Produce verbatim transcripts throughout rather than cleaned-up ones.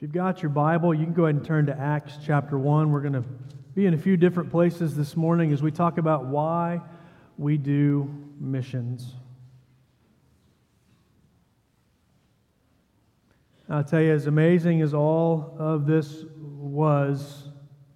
you've got your Bible, you can go ahead and turn to Acts chapter one. We're going to be in a few different places this morning as we talk about why we do missions. I'll tell you, as amazing as all of this was,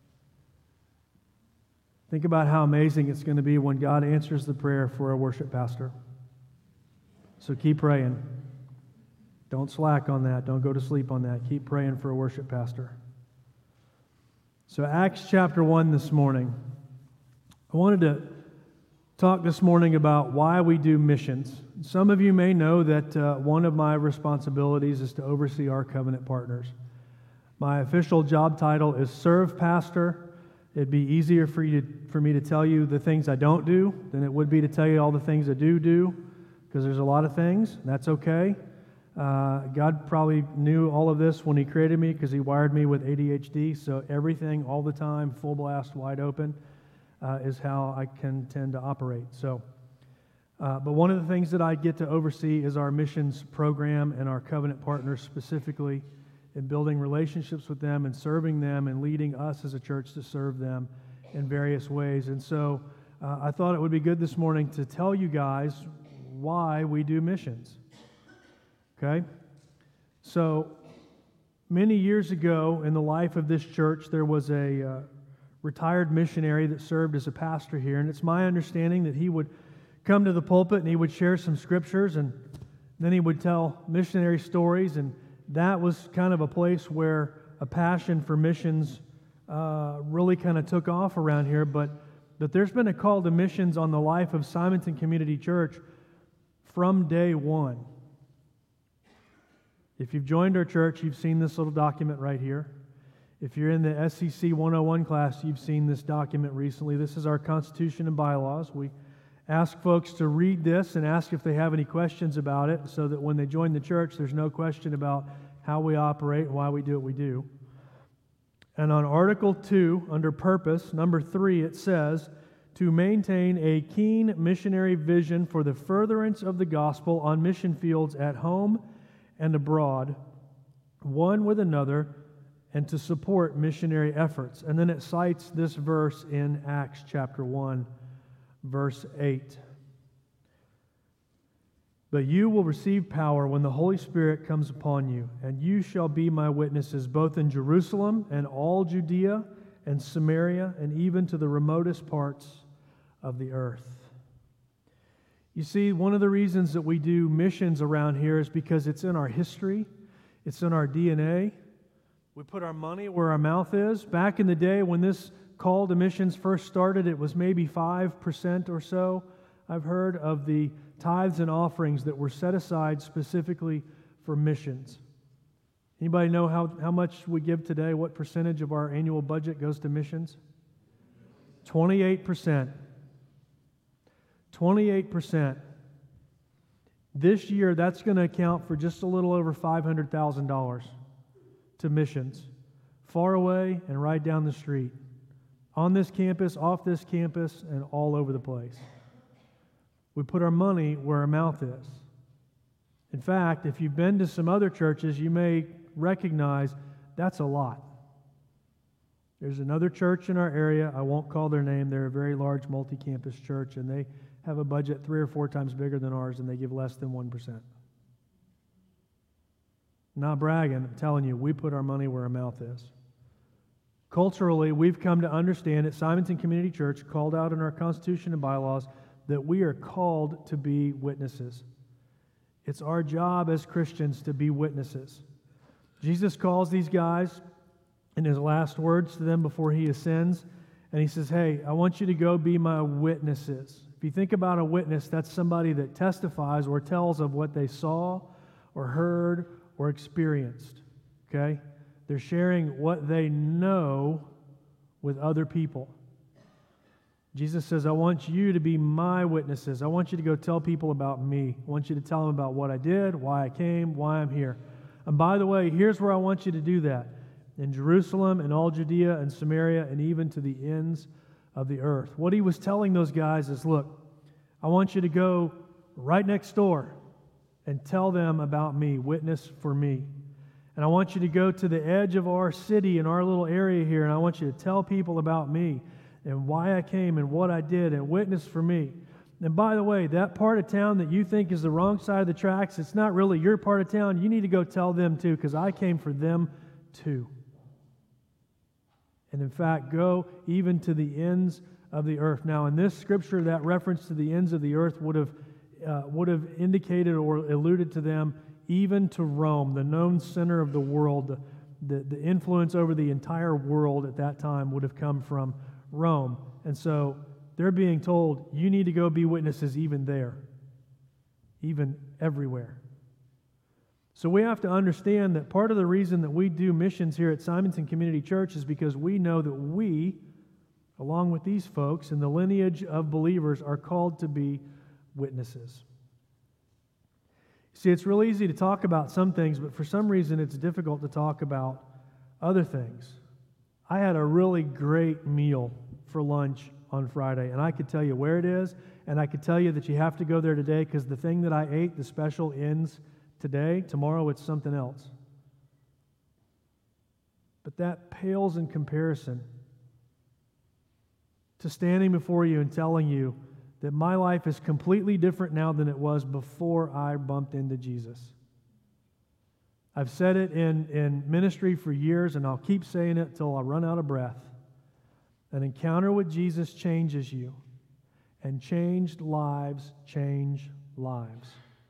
think about how amazing it's going to be when God answers the prayer for a worship pastor. So keep praying. Don't slack on that. Don't go to sleep on that. Keep praying for a worship pastor. So Acts chapter one this morning. I wanted to talk this morning about why we do missions. Some of you may know that uh, one of my responsibilities is to oversee our covenant partners. My official job title is serve pastor. It'd be easier for you to, for me to tell you the things I don't do than it would be to tell you all the things I do do, because there's a lot of things. That's okay. Uh, God probably knew all of this when He created me because He wired me with A D H D, so everything, all the time, full blast, wide open, uh, is how I can tend to operate. So, uh, but one of the things that I get to oversee is our missions program and our covenant partners specifically, in building relationships with them and serving them and leading us as a church to serve them in various ways. And so uh, I thought it would be good this morning to tell you guys why we do missions. Okay? So many years ago in the life of this church, there was a uh, retired missionary that served as a pastor here, and it's my understanding that he would come to the pulpit and he would share some scriptures, and then he would tell missionary stories, and that was kind of a place where a passion for missions uh, really kind of took off around here. But, but there's been a call to missions on the life of Simonton Community Church from day one. If you've joined our church, you've seen this little document right here. If you're in the S C C one oh one class, you've seen this document recently. This is our Constitution and bylaws. We ask folks to read this and ask if they have any questions about it, so that when they join the church, there's no question about how we operate and why we do what we do. And on Article two, under Purpose, number three, it says, to maintain a keen missionary vision for the furtherance of the gospel on mission fields at home and abroad, one with another, and to support missionary efforts. And then it cites this verse in Acts chapter one, verse eight. But you will receive power when the Holy Spirit comes upon you, and you shall be my witnesses both in Jerusalem and all Judea and Samaria and even to the remotest parts of the earth. You see, one of the reasons that we do missions around here is because it's in our history, it's in our D N A. We put our money where our mouth is. Back in the day when this call to missions first started, it was maybe five percent or so, I've heard, of the tithes and offerings that were set aside specifically for missions. Anybody know how, how much we give today? What percentage of our annual budget goes to missions? twenty-eight percent. twenty-eight percent. This year, that's going to account for just a little over five hundred thousand dollars to missions, far away and right down the street, on this campus, off this campus, and all over the place. We put our money where our mouth is. In fact, if you've been to some other churches, you may recognize that's a lot. There's another church in our area. I won't call their name. They're a very large multi-campus church, and they have a budget three or four times bigger than ours, and they give less than one percent. Not bragging, I'm telling you, we put our money where our mouth is. Culturally, we've come to understand at Simonton Community Church, called out in our Constitution and bylaws, that we are called to be witnesses. It's our job as Christians to be witnesses. Jesus calls these guys in His last words to them before He ascends, and He says, hey, I want you to go be my witnesses. If you think about a witness, that's somebody that testifies or tells of what they saw or heard or experienced, okay? They're sharing what they know with other people. Jesus says, I want you to be my witnesses. I want you to go tell people about me. I want you to tell them about what I did, why I came, why I'm here. And by the way, here's where I want you to do that. In Jerusalem and all Judea and Samaria and even to the ends of the earth. What He was telling those guys is, look, I want you to go right next door and tell them about me, witness for me. And I want you to go to the edge of our city in our little area here, and I want you to tell people about me and why I came and what I did and witness for me. And by the way, that part of town that you think is the wrong side of the tracks, it's not really your part of town. You need to go tell them too, because I came for them too. And in fact, go even to the ends of the earth. Now, in this scripture, that reference to the ends of the earth would have uh, would have indicated or alluded to them even to Rome, the known center of the world. The, the, the influence over the entire world at that time would have come from Rome. And so they're being told, you need to go be witnesses even there, even everywhere. So we have to understand that part of the reason that we do missions here at Simonton Community Church is because we know that we, along with these folks in the lineage of believers, are called to be witnesses. See, it's real easy to talk about some things, but for some reason it's difficult to talk about other things. I had a really great meal for lunch on Friday, and I could tell you where it is, and I could tell you that you have to go there today because the thing that I ate, the special, ends today. Tomorrow it's something else. But that pales in comparison to standing before you and telling you that my life is completely different now than it was before I bumped into Jesus. I've said it in, in ministry for years, and I'll keep saying it till I run out of breath. An encounter with Jesus changes you, and changed lives change lives.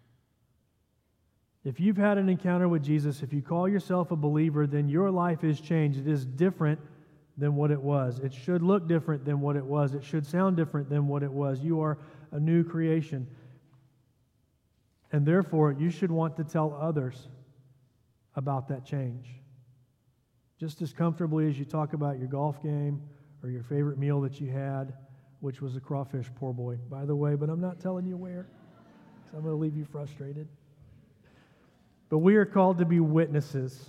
If you've had an encounter with Jesus, if you call yourself a believer, then your life is changed. It is different than what it was. It should look different than what it was. It should sound different than what it was. You are a new creation. And therefore, you should want to tell others about that change. Just as comfortably as you talk about your golf game or your favorite meal that you had, which was a crawfish, poor boy, by the way, but I'm not telling you where, because I'm going to leave you frustrated. But we are called to be witnesses.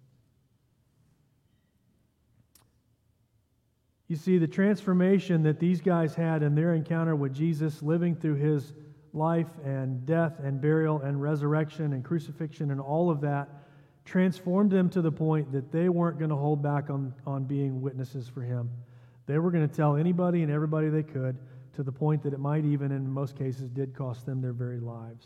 You see, the transformation that these guys had in their encounter with Jesus, living through his life and death and burial and resurrection and crucifixion and all of that, transformed them to the point that they weren't going to hold back on, on being witnesses for him. They were going to tell anybody and everybody they could, to the point that it might even, in most cases, did cost them their very lives.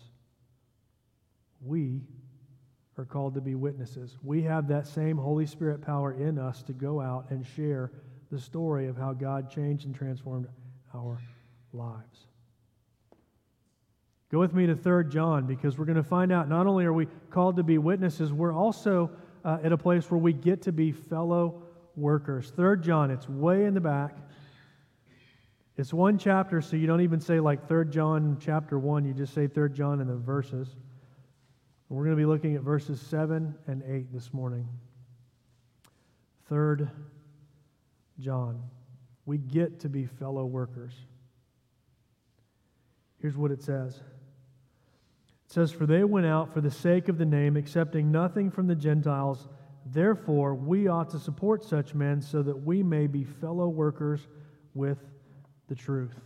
We are called to be witnesses. We have that same Holy Spirit power in us to go out and share the story of how God changed and transformed our lives. Go with me to Third John, because we're going to find out not only are we called to be witnesses, we're also uh, at a place where we get to be fellow workers. Third John, it's way in the back. It's one chapter, so you don't even say like Third John chapter one, you just say Third John in the verses. We're going to be looking at verses seven and eight this morning. Third John. We get to be fellow workers. Here's what it says. It says, "For they went out for the sake of the name, accepting nothing from the Gentiles. Therefore, we ought to support such men so that we may be fellow workers with the truth."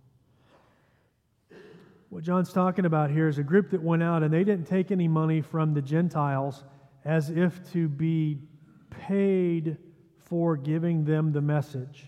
What John's talking about here is a group that went out and they didn't take any money from the Gentiles as if to be paid for giving them the message.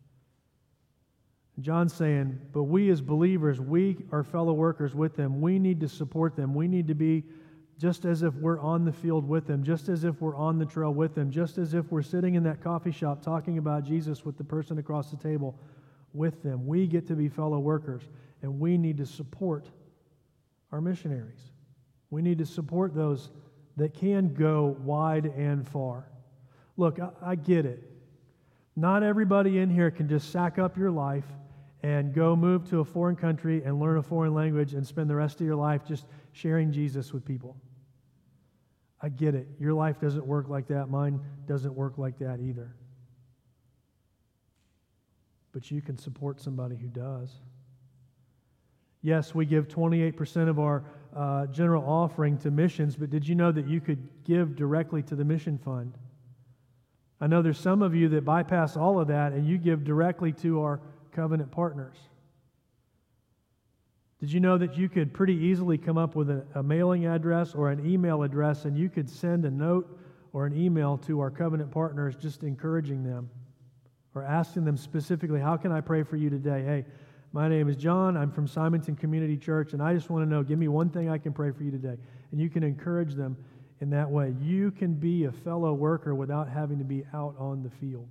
John's saying, but we as believers, we are fellow workers with them. We need to support them. We need to be just as if we're on the field with them, just as if we're on the trail with them, just as if we're sitting in that coffee shop talking about Jesus with the person across the table with them. We get to be fellow workers, and we need to support our missionaries. We need to support those that can go wide and far. Look, I, I get it. Not everybody in here can just sack up your life and go move to a foreign country and learn a foreign language and spend the rest of your life just sharing Jesus with people. I get it. Your life doesn't work like that. Mine doesn't work like that either. But you can support somebody who does. Yes, we give twenty-eight percent of our uh, general offering to missions, but did you know that you could give directly to the mission fund? I know there's some of you that bypass all of that and you give directly to our covenant partners. Did you know that you could pretty easily come up with a, a mailing address or an email address and you could send a note or an email to our covenant partners just encouraging them or asking them specifically, how can I pray for you today? Hey, my name is John. I'm from Simonton Community Church, and I just want to know, give me one thing I can pray for you today. And you can encourage them in that way. You can be a fellow worker without having to be out on the field.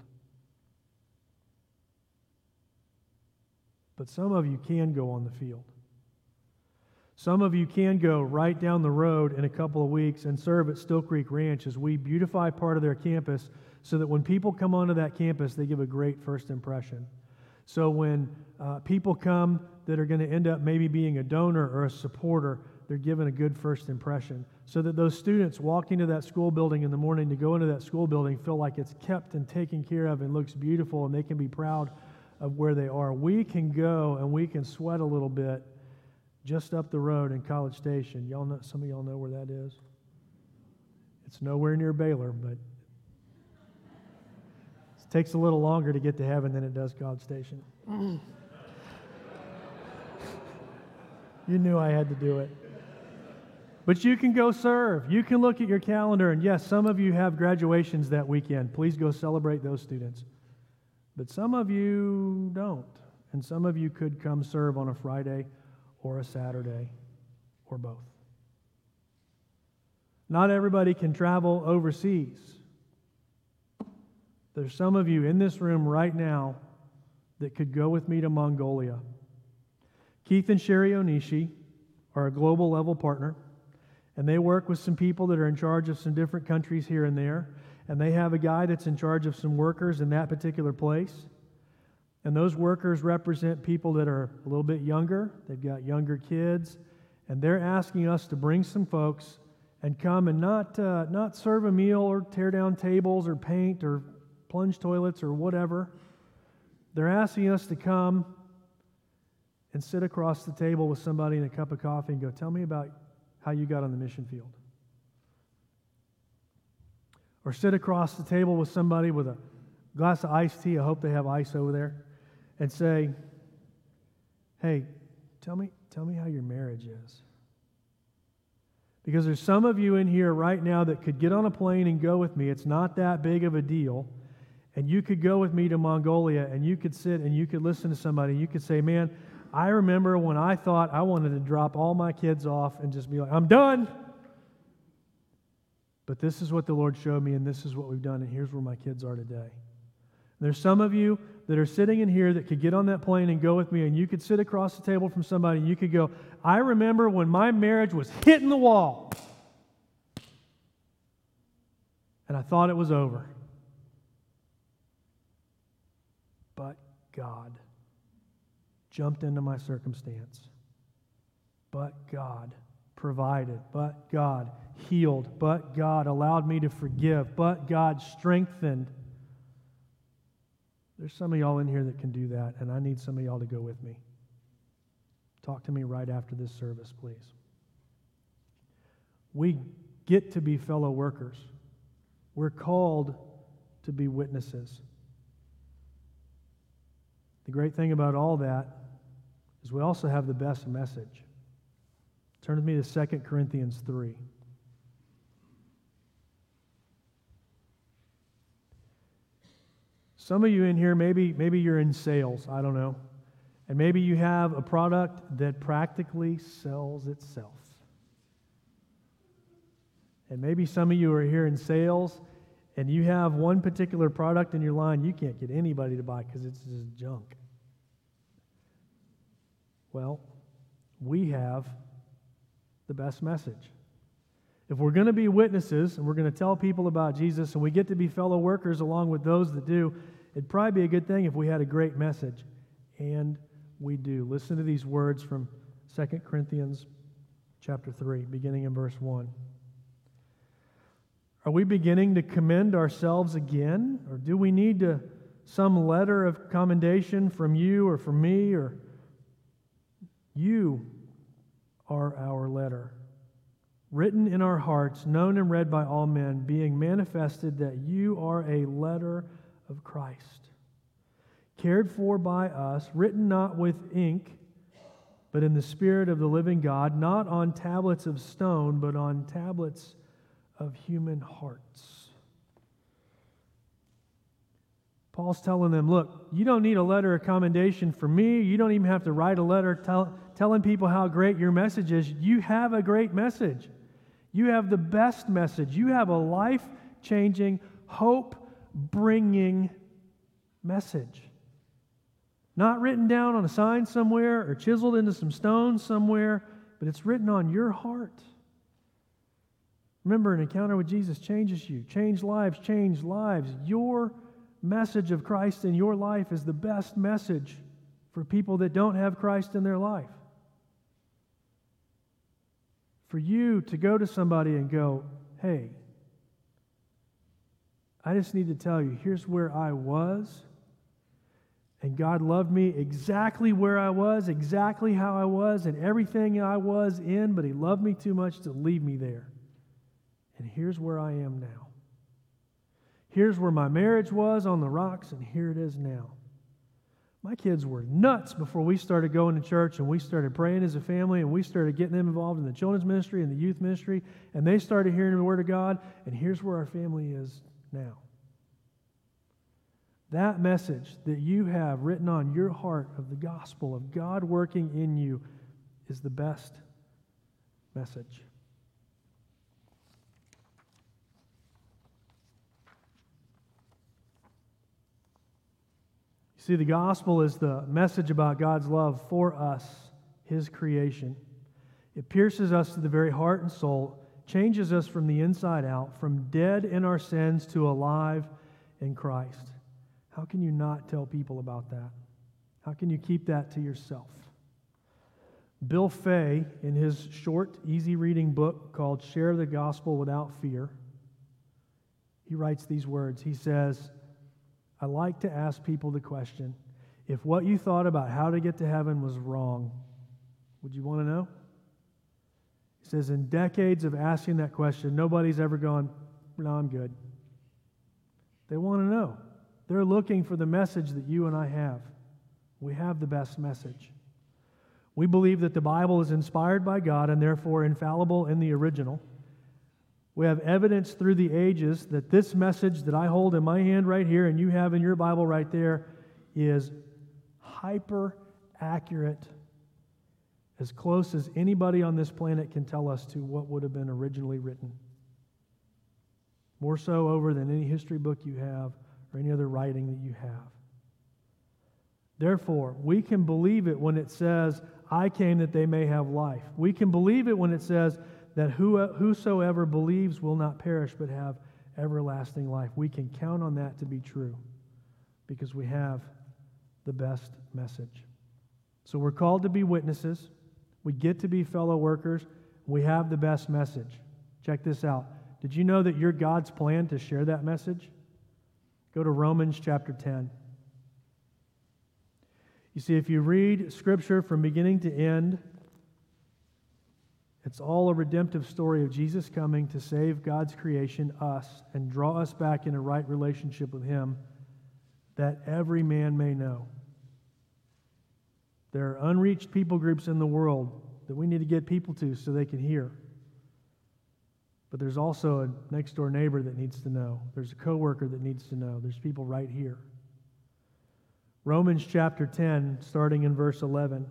But some of you can go on the field. Some of you can go right down the road in a couple of weeks and serve at Still Creek Ranch as we beautify part of their campus so that when people come onto that campus, they give a great first impression. So when uh, people come that are going to end up maybe being a donor or a supporter, they're given a good first impression so that those students walking to that school building in the morning to go into that school building feel like it's kept and taken care of and looks beautiful and they can be proud of where they are. We can go and we can sweat a little bit just up the road in College Station. Y'all know, some of y'all know where that is. It's nowhere near Baylor, but it takes a little longer to get to heaven than it does College Station. You knew I had to do it. But you can go serve. You can look at your calendar, and yes, some of you have graduations that weekend. Please go celebrate those students. But some of you don't, and some of you could come serve on a Friday or a Saturday, or both. Not everybody can travel overseas. There's some of you in this room right now that could go with me to Mongolia. Keith and Sherry Onishi are a global level partner, and they work with some people that are in charge of some different countries here and there, and they have a guy that's in charge of some workers in that particular place. And those workers represent people that are a little bit younger. They've got younger kids. And they're asking us to bring some folks and come and not, uh, not serve a meal or tear down tables or paint or plunge toilets or whatever. They're asking us to come and sit across the table with somebody and a cup of coffee and go, tell me about how you got on the mission field. Or sit across the table with somebody with a glass of iced tea. I hope they have ice over there. And say, hey, tell me, tell me how your marriage is. Because there's some of you in here right now that could get on a plane and go with me. It's not that big of a deal. And you could go with me to Mongolia and you could sit and you could listen to somebody. You could say, man, I remember when I thought I wanted to drop all my kids off and just be like, I'm done. But this is what the Lord showed me and this is what we've done and here's where my kids are today. There's some of you that are sitting in here that could get on that plane and go with me, and you could sit across the table from somebody, and you could go, I remember when my marriage was hitting the wall, and I thought it was over. But God jumped into my circumstance. But God provided. But God healed. But God allowed me to forgive. But God strengthened. There's some of y'all in here that can do that, and I need some of y'all to go with me. Talk to me right after this service, please. We get to be fellow workers. We're called to be witnesses. The great thing about all that is we also have the best message. Turn with me to Second Corinthians three. Some of you in here, maybe, maybe you're in sales, I don't know. And maybe you have a product that practically sells itself. And maybe some of you are here in sales and you have one particular product in your line you can't get anybody to buy because it's just junk. Well, we have the best message. If we're going to be witnesses and we're going to tell people about Jesus and we get to be fellow workers along with those that do, it'd probably be a good thing if we had a great message. And we do. Listen to these words from Second Corinthians chapter three, beginning in verse one. Are we beginning to commend ourselves again? Or do we need to, some letter of commendation from you or from me? Or you are our letter, written in our hearts, known and read by all men, being manifested that you are a letter of Christ, cared for by us, written not with ink, but in the Spirit of the living God, not on tablets of stone, but on tablets of human hearts. Paul's telling them, look, you don't need a letter of commendation from me. You don't even have to write a letter tell, telling people how great your message is. You have a great message. You have the best message. You have a life-changing, hope-bringing message. Not written down on a sign somewhere or chiseled into some stones somewhere, but it's written on your heart. Remember, an encounter with Jesus changes you. Change lives, change lives. Your message of Christ in your life is the best message for people that don't have Christ in their life. For you to go to somebody and go, hey, I just need to tell you, here's where I was, and God loved me exactly where I was, exactly how I was, and everything I was in, but He loved me too much to leave me there. And here's where I am now. Here's where my marriage was on the rocks, and here it is now. My kids were nuts before we started going to church, and we started praying as a family, and we started getting them involved in the children's ministry and the youth ministry, and they started hearing the Word of God, and here's where our family is now. That message that you have written on your heart of the gospel of God working in you is the best message. See, the gospel is the message about God's love for us, His creation. It pierces us to the very heart and soul, changes us from the inside out, from dead in our sins to alive in Christ. How can you not tell people about that? How can you keep that to yourself? Bill Fay, in his short, easy-reading book called Share the Gospel Without Fear, he writes these words. He says, I like to ask people the question, if what you thought about how to get to heaven was wrong, would you want to know? He says, in decades of asking that question, nobody's ever gone, no, I'm good. They want to know. They're looking for the message that you and I have. We have the best message. We believe that the Bible is inspired by God and therefore infallible in the original. We have evidence through the ages that this message that I hold in my hand right here and you have in your Bible right there is hyper accurate, as close as anybody on this planet can tell us to what would have been originally written. More so over than any history book you have or any other writing that you have. Therefore, we can believe it when it says, I came that they may have life. We can believe it when it says that whosoever believes will not perish but have everlasting life. We can count on that to be true because we have the best message. So we're called to be witnesses. We get to be fellow workers. We have the best message. Check this out. Did you know that you're God's plan to share that message? Go to Romans chapter ten. You see, if you read Scripture from beginning to end, it's all a redemptive story of Jesus coming to save God's creation, us, and draw us back in a right relationship with Him, that every man may know. There are unreached people groups in the world that we need to get people to so they can hear. But there's also a next-door neighbor that needs to know. There's a coworker that needs to know. There's people right here. Romans chapter ten, starting in verse eleven.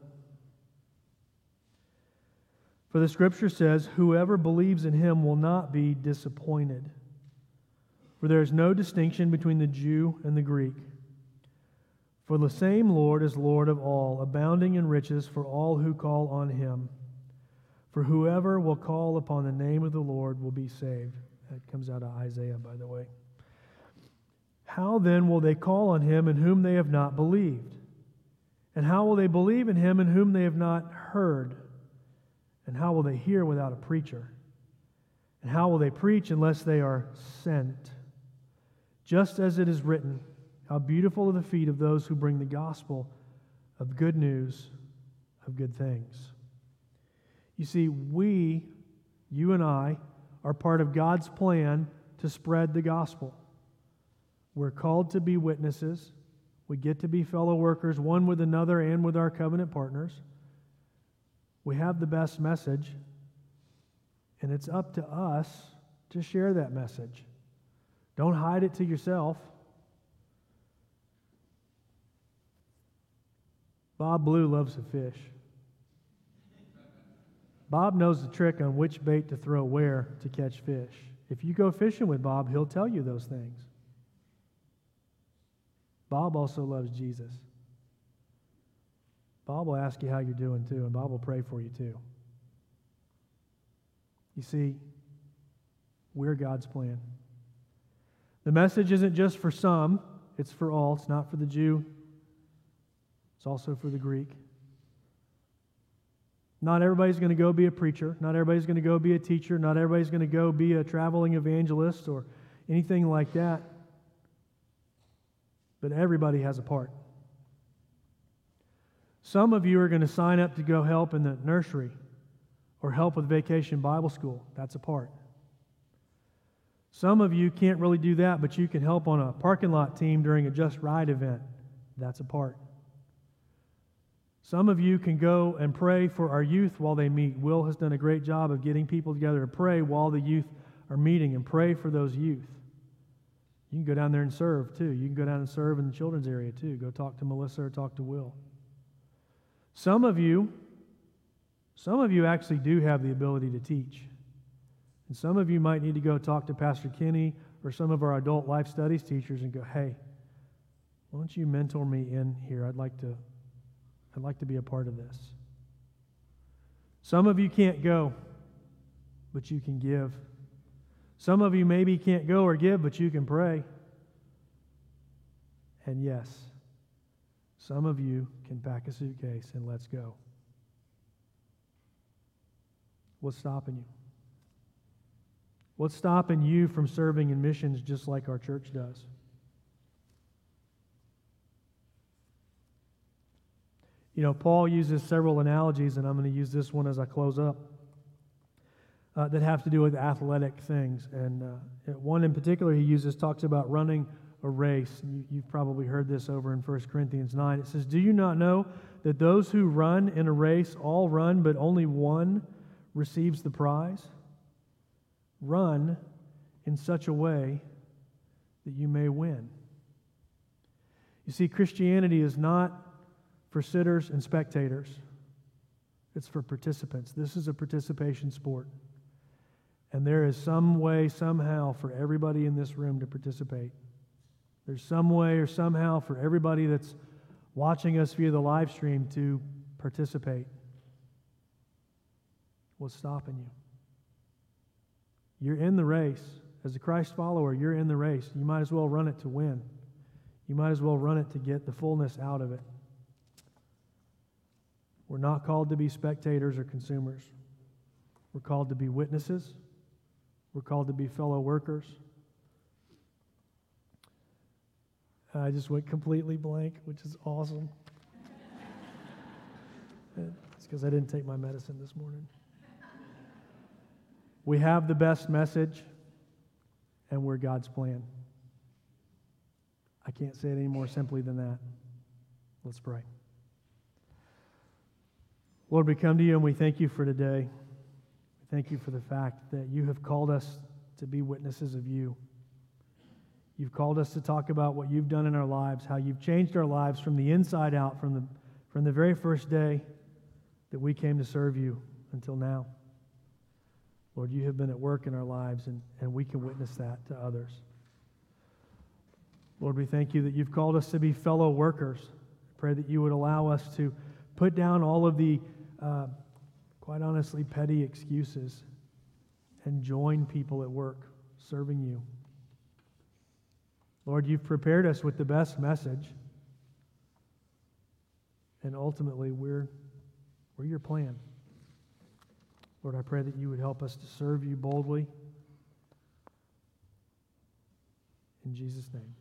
For the Scripture says, whoever believes in Him will not be disappointed. For there is no distinction between the Jew and the Greek. For the same Lord is Lord of all, abounding in riches for all who call on Him. For whoever will call upon the name of the Lord will be saved. That comes out of Isaiah, by the way. How then will they call on Him in whom they have not believed? And how will they believe in Him in whom they have not heard? And how will they hear without a preacher? And how will they preach unless they are sent? Just as it is written, how beautiful are the feet of those who bring the gospel of good news of good things. You see, we, you and I, are part of God's plan to spread the gospel. We're called to be witnesses. We get to be fellow workers, one with another and with our covenant partners. We have the best message, and it's up to us to share that message. Don't hide it to yourself. Bob Blue loves to fish. Bob knows the trick on which bait to throw where to catch fish. If you go fishing with Bob, he'll tell you those things. Bob also loves Jesus. Bob will ask you how you're doing too, and Bob will pray for you too. You see, we're God's plan. The message isn't just for some, it's for all. It's not for the Jew. It's also for the Greek. Not everybody's going to go be a preacher. Not everybody's going to go be a teacher. Not everybody's going to go be a traveling evangelist or anything like that. But everybody has a part. Some of you are going to sign up to go help in the nursery or help with Vacation Bible School. That's a part. Some of you can't really do that, but you can help on a parking lot team during a Just Ride event. That's a part. Some of you can go and pray for our youth while they meet. Will has done a great job of getting people together to pray while the youth are meeting and pray for those youth. You can go down there and serve too. You can go down and serve in the children's area too. Go talk to Melissa or talk to Will. Some of you, some of you actually do have the ability to teach. And some of you might need to go talk to Pastor Kenny or some of our adult life studies teachers and go, hey, why don't you mentor me in here? I'd like to I'd like to be a part of this. Some of you can't go, but you can give. Some of you maybe can't go or give, but you can pray. And yes, some of you can pack a suitcase and let's go. What's stopping you? What's stopping you from serving in missions just like our church does? You know, Paul uses several analogies, and I'm going to use this one as I close up, uh, that have to do with athletic things. And uh, one in particular he uses talks about running a race. You, you've probably heard this over in First Corinthians nine. It says, do you not know that those who run in a race all run, but only one receives the prize? Run in such a way that you may win. You see, Christianity is not for sitters and spectators. It's for participants. This is a participation sport. And there is some way, somehow, for everybody in this room to participate. There's some way or somehow for everybody that's watching us via the live stream to participate. What's stopping you? You're in the race. As a Christ follower, you're in the race. You might as well run it to win. You might as well run it to get the fullness out of it. We're not called to be spectators or consumers. We're called to be witnesses. We're called to be fellow workers. I just went completely blank, which is awesome. It's because I didn't take my medicine this morning. We have the best message, and we're God's plan. I can't say it any more simply than that. Let's pray. Lord, we come to you and we thank you for today. We thank you for the fact that you have called us to be witnesses of you. You've called us to talk about what you've done in our lives, how you've changed our lives from the inside out, from the, from the very first day that we came to serve you until now. Lord, you have been at work in our lives, and, and we can witness that to others. Lord, we thank you that you've called us to be fellow workers. I pray that you would allow us to put down all of the, uh, quite honestly, petty excuses and join people at work serving you. Lord, you've prepared us with the best message, and ultimately, we're, we're your plan. Lord, I pray that you would help us to serve you boldly. In Jesus' name.